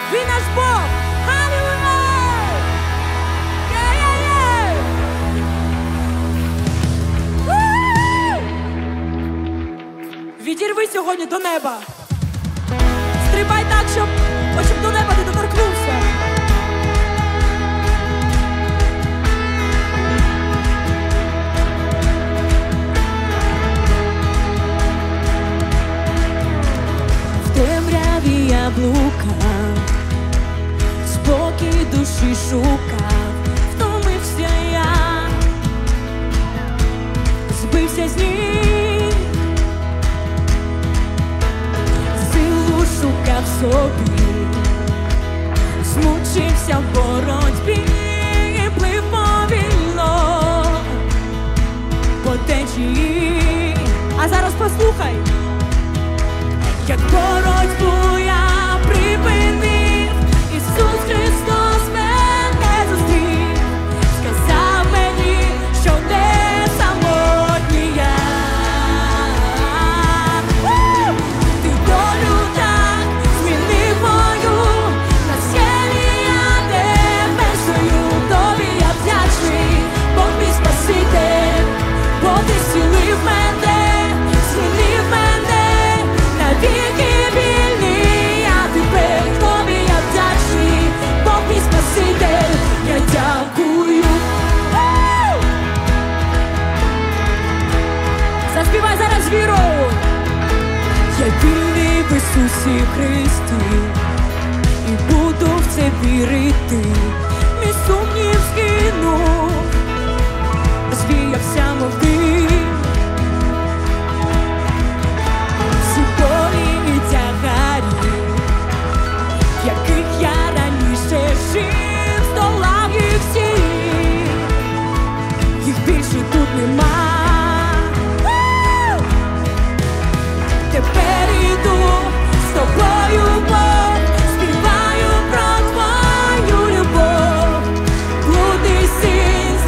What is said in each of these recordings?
Він наш Бог! Алілуя! Відірви сьогодні до неба. Стрибай так, щоб до неба ти доторкнувся. В темряві я блукав, спокій душі шукав, втомився я, збився з ніг, силу шукав собі, змучився в боротьбі, плив повільно по течії. А зараз послухай, як боротьбу я припинив, Ісус Христос мене зустрів, сказав мені, що не самотній я. Ти долю так змінив мою, на схилі я тепер стою, тобі я вдячний, Бог мій Спаситель, бо ти зцілив мене, змінив мене, навіки вільний я тепер, тобі я вдячний, Бог мій Спаситель, я дякую. Заспівай зараз вірою. Я вільний в Ісусі Христі і буду в це вірити, мій сумнів скинув, розвіявся мов дим. Всі болі і тягарі, в яких я раніше жив, здолав їх всі, їх більше тут нема. Тепер іду з тобою, Бог, співаю про твою любов, блудний син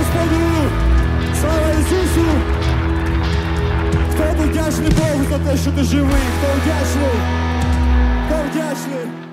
Господу! Слава Ісусу! Хто вдячний Богу за те, що ти живий? Хто вдячний? Хто вдячний?